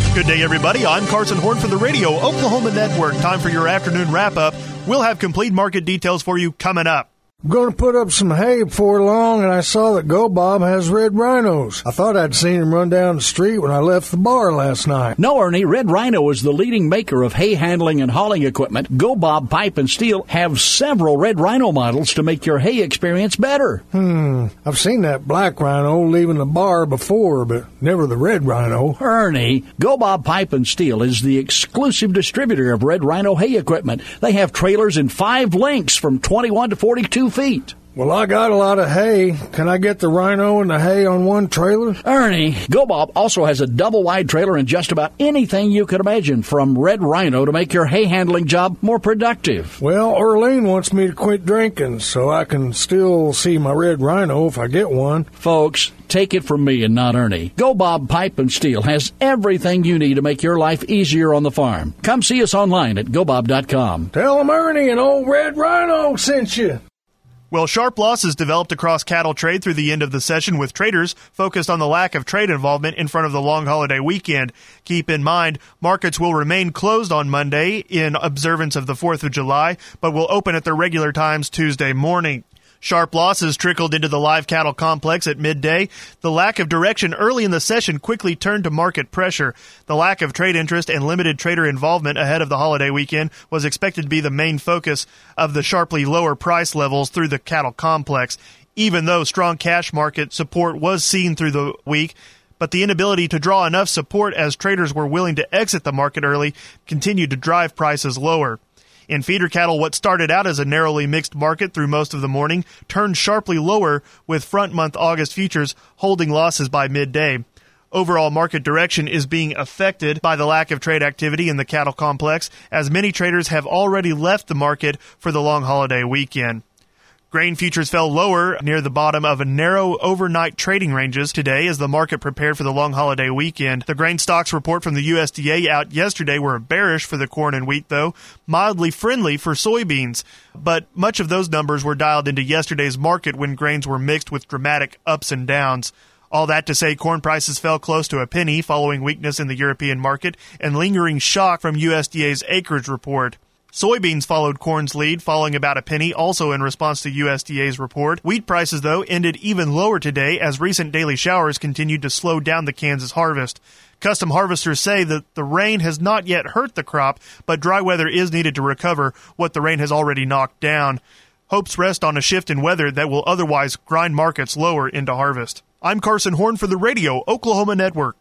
Good day, everybody. I'm Carson Horn for the Radio Oklahoma Network. Time for your afternoon wrap-up. We'll have complete market details for you coming up. I'm going to put up some hay before long, and I saw that Go Bob has red rhinos. I thought I'd seen him run down the street when I left the bar last night. No, Ernie, Red Rhino is the leading maker of hay handling and hauling equipment. Go Bob Pipe and Steel have several Red Rhino models to make your hay experience better. I've seen that black rhino leaving the bar before, but never the red rhino. Ernie, Go Bob Pipe and Steel is the exclusive distributor of Red Rhino hay equipment. They have trailers in 5 lengths from 21 to 42 feet. Well, I got a lot of hay. Can I get the rhino and the hay on one trailer? Ernie, Go Bob also has a double-wide trailer and just about anything you could imagine from Red Rhino to make your hay handling job more productive. Well, Earlene wants me to quit drinking so I can still see my red rhino if I get one. Folks, take it from me and not Ernie. Go Bob Pipe and Steel has everything you need to make your life easier on the farm. Come see us online at gobob.com. Tell them Ernie and old Red Rhino sent you. Well, sharp losses developed across cattle trade through the end of the session, with traders focused on the lack of trade involvement in front of the long holiday weekend. Keep in mind, markets will remain closed on Monday in observance of the 4th of July, but will open at their regular times Tuesday morning. Sharp losses trickled into the live cattle complex at midday. The lack of direction early in the session quickly turned to market pressure. The lack of trade interest and limited trader involvement ahead of the holiday weekend was expected to be the main focus of the sharply lower price levels through the cattle complex. Even though strong cash market support was seen through the week, but the inability to draw enough support as traders were willing to exit the market early continued to drive prices lower. In feeder cattle, what started out as a narrowly mixed market through most of the morning turned sharply lower, with front-month August futures holding losses by midday. Overall market direction is being affected by the lack of trade activity in the cattle complex, as many traders have already left the market for the long holiday weekend. Grain futures fell lower near the bottom of a narrow overnight trading ranges today as the market prepared for the long holiday weekend. The grain stocks report from the USDA out yesterday were bearish for the corn and wheat, though mildly friendly for soybeans. But much of those numbers were dialed into yesterday's market when grains were mixed with dramatic ups and downs. All that to say, corn prices fell close to a penny following weakness in the European market and lingering shock from USDA's acreage report. Soybeans followed corn's lead, falling about a penny, also in response to USDA's report. Wheat prices, though, ended even lower today as recent daily showers continued to slow down the Kansas harvest. Custom harvesters say that the rain has not yet hurt the crop, but dry weather is needed to recover what the rain has already knocked down. Hopes rest on a shift in weather that will otherwise grind markets lower into harvest. I'm Carson Horn for the Radio Oklahoma Network.